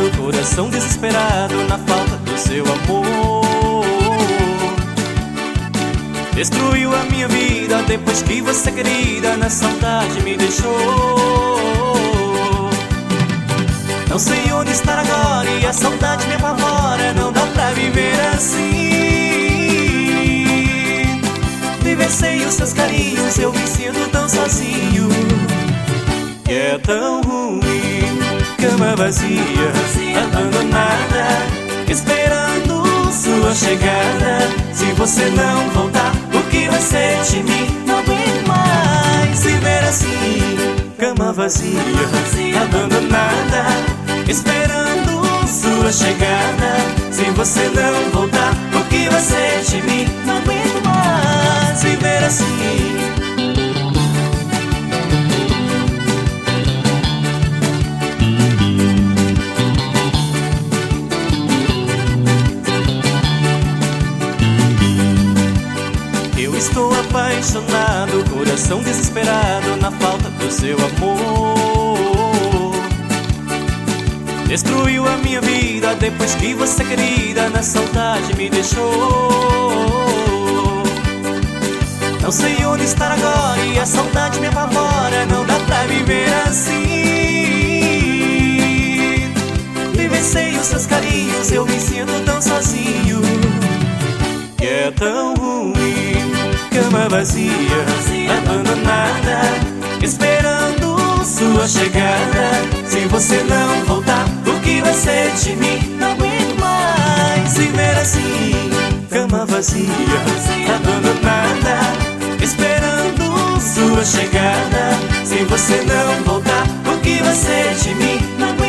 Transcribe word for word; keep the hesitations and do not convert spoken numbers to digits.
coração desesperado na falta do seu amor. Destruiu a minha vida depois que você, querida, na saudade me deixou. Não sei onde estar agora e a saudade me apavora. Não dá pra viver assim. Viver sem os seus carinhos, eu me sinto tão sozinho. Que é tão ruim, cama vazia, abandonada, esperando sua chegada. Se você não voltar, o que vai ser de mim? Não aguento mais viver assim. Cama vazia, abandonada, esperando sua chegada. Se você não voltar, o que vai ser de mim? Não aguento mais viver assim. Estou apaixonado, coração desesperado na falta do seu amor. Destruiu a minha vida depois que você, querida, na saudade me deixou. Não sei onde estar agora e a saudade me apavora. Não dá pra viver assim. Viver sem os seus carinhos, eu me sinto tão sozinho. Que é tão ruim, cama vazia, abandonada, esperando sua chegada. Se você não voltar, o que vai ser de mim? Não aguento mais viver assim. Cama vazia, abandonada, esperando sua chegada. Se você não voltar, o que vai ser de mim? Não aguento